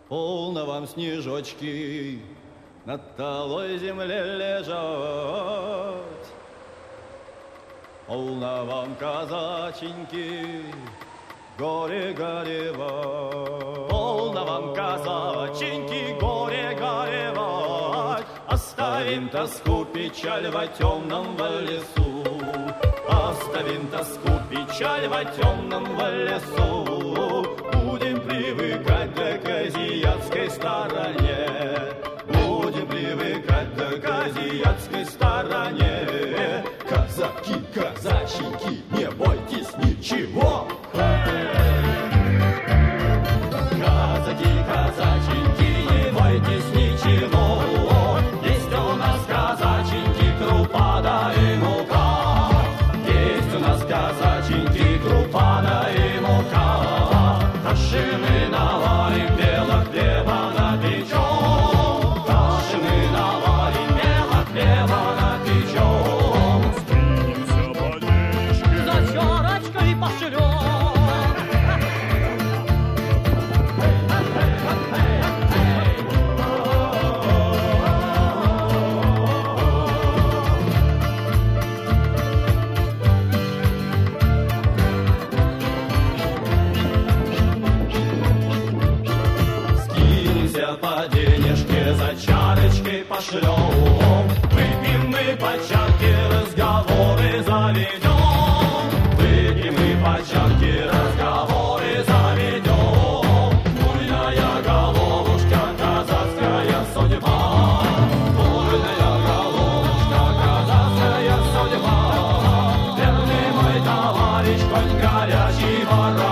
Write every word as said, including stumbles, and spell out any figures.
Полно вам снежочки над талой земле лежать. Полно вам, казаченьки, горе горевать. Полно вам, казаченьки, горе горевать. Оставим тоску, печаль во темном во лесу. Оставим тоску, печаль во темном во лесу. Будем привыкать к азиатской стороне. Будем привыкать к азиатской стороне. Казаки, казаченьки, не бойтесь ничего. Казаки, казаченьки, не бойтесь ничего. Есть у нас казаченьки, крупа да и мука. Есть у нас казаченьки, крупа да и мука. Каши мы наварим, белого хлеба напечем. Каши мы наварим, белого хлеба напечем. Скинемся подвижки, За чарочкой пошлем. Скинемся по денежке, за чарочкой пошлем. Выпьем мы по чарке, разговоры заведем. Выпьем мы по чарке, разговоры заведем. Буйная головушка, казацкая судьба. Буйная головушка, казацкая судьба. Верный мой товарищ, конь горячий ворот.